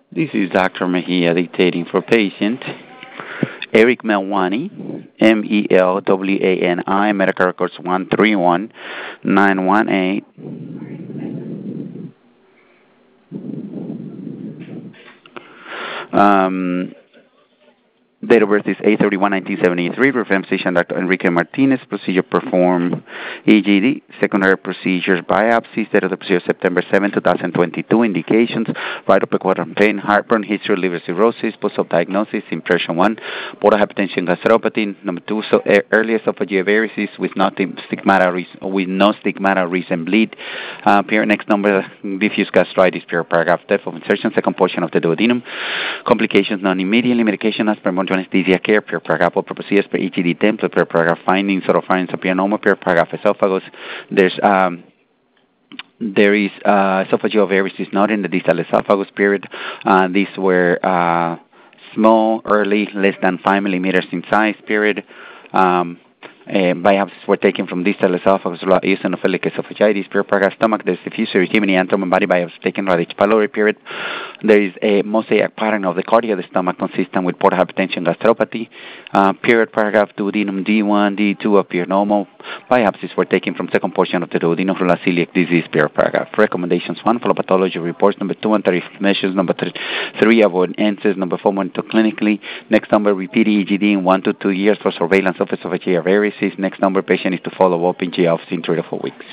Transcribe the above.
This is Dr. Mejia dictating for patient Eric Melwani, Melwani, medical records 131918. Date of birth is 8/31/1973. Reference physician Dr. Enrique Martinez. Procedure performed EGD. Secondary procedures biopsies. Date of the procedure September 7, 2022. Indications: right upper quadrant pain, heartburn, history of liver cirrhosis, post-op diagnosis, impression 1, portal hypertension, gastropathy. Number 2, early esophageal varices with no stigmata, recent bleed. Next number, diffuse gastritis, paragraph, depth of insertion, second portion of the duodenum. Complications non-immediately. Medication as per anesthesia care, paragraph, propositions per EGD template, paragraph, findings, oropharynx, apianoma, paragraph, esophagus. There is esophageal varices not in the distal esophagus, period. These were small, early, less than 5 millimeters in size, period. Biopsies were taken from distal esophagus, eosinophilic esophagitis, paragraph, stomach. There's diffuse erythema and body biopsy taken right H. pylori, period. There is a mosaic pattern of the cardia of the stomach consistent with portal hypertension, gastropathy, period, paragraph, duodenum D1, D2 appear normal. Biopsies were taken from second portion of the duodenum from celiac disease, paragraph. Recommendations: 1, follow pathology reports. Number 2, anti-reflux measures. Number 3, avoid answers. Number 4, monitor clinically. Next number, repeat EGD in 1 to 2 years for surveillance of esophageal varices. Next number, patient is to follow up in GI office in 3 to 4 weeks.